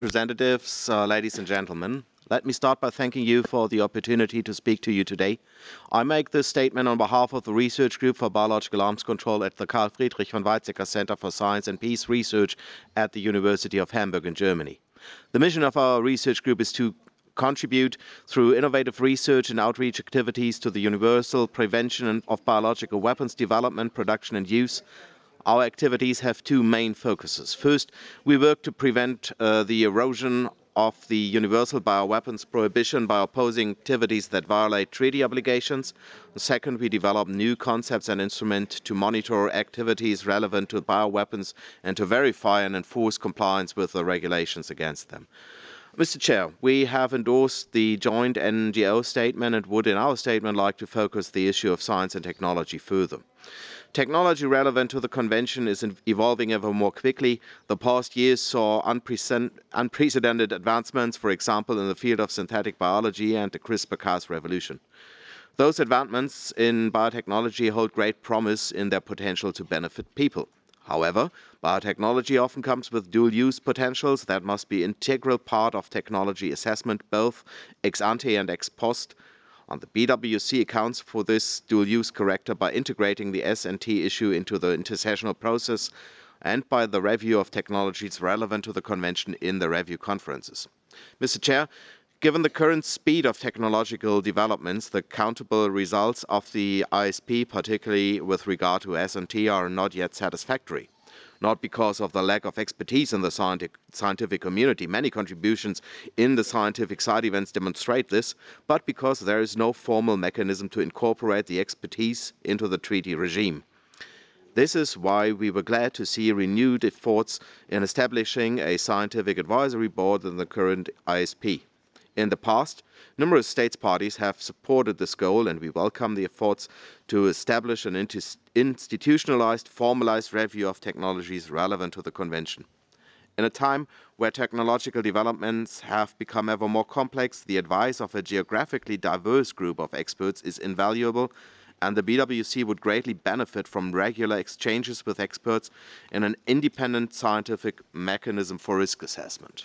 Representatives, ladies and gentlemen, let me start by thanking you for the opportunity to speak to you today. I make this statement on behalf of the Research Group for Biological Arms Control at the Karl Friedrich von Weizsäcker Center for Science and Peace Research at the University of Hamburg in Germany. The mission of our research group is to contribute through innovative research and outreach activities to the universal prevention of biological weapons development, production and use. Our activities have two main focuses. First, we work to prevent the erosion of the universal bioweapons prohibition by opposing activities that violate treaty obligations. Second, we develop new concepts and instruments to monitor activities relevant to bioweapons and to verify and enforce compliance with the regulations against them. Mr. Chair, we have endorsed the joint NGO statement and would in our statement like to focus the issue of science and technology further. Technology relevant to the Convention is evolving ever more quickly. The past years saw unprecedented advancements, for example, in the field of synthetic biology and the CRISPR-Cas revolution. Those advancements in biotechnology hold great promise in their potential to benefit people. However, biotechnology often comes with dual-use potentials that must be an integral part of technology assessment, both ex ante and ex post. The BWC accounts for this dual-use character by integrating the S&T issue into the intersessional process and by the review of technologies relevant to the Convention in the review conferences. Mr. Chair, given the current speed of technological developments, the countable results of the ISP, particularly with regard to S&T, are not yet satisfactory. Not because of the lack of expertise in the scientific community. Many contributions in the scientific side events demonstrate this, but because there is no formal mechanism to incorporate the expertise into the treaty regime. This is why we were glad to see renewed efforts in establishing a scientific advisory board in the current ISP. In the past, numerous states parties have supported this goal, and we welcome the efforts to establish an institutionalized, formalized review of technologies relevant to the Convention. In a time where technological developments have become ever more complex, the advice of a geographically diverse group of experts is invaluable, and the BWC would greatly benefit from regular exchanges with experts in an independent scientific mechanism for risk assessment.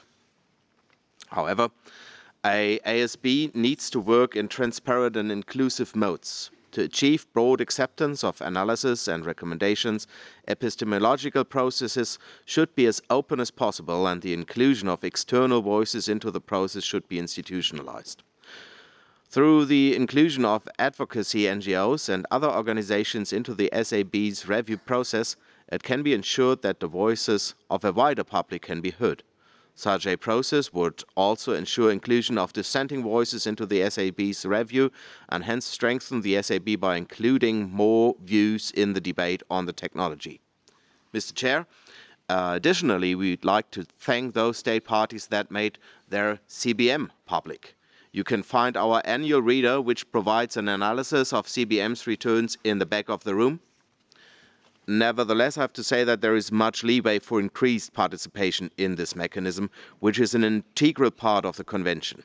However, a ASB needs to work in transparent and inclusive modes. To achieve broad acceptance of analysis and recommendations, epistemological processes should be as open as possible, and the inclusion of external voices into the process should be institutionalized. Through the inclusion of advocacy NGOs and other organizations into the SAB's review process, it can be ensured that the voices of a wider public can be heard. Such a process would also ensure inclusion of dissenting voices into the SAB's review and hence strengthen the SAB by including more views in the debate on the technology. Mr. Chair, additionally, we'd like to thank those state parties that made their CBM public. You can find our annual reader, which provides an analysis of CBM's returns in the back of the room. Nevertheless, I have to say that there is much leeway for increased participation in this mechanism, which is an integral part of the Convention.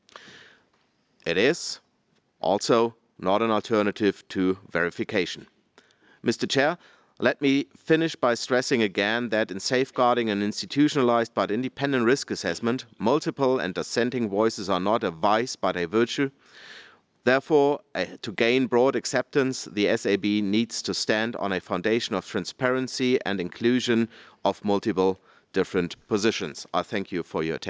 It is also not an alternative to verification. Mr. Chair, let me finish by stressing again that in safeguarding an institutionalized but independent risk assessment, multiple and dissenting voices are not a vice but a virtue. Therefore, to gain broad acceptance, the SAB needs to stand on a foundation of transparency and inclusion of multiple different positions. I thank you for your attention.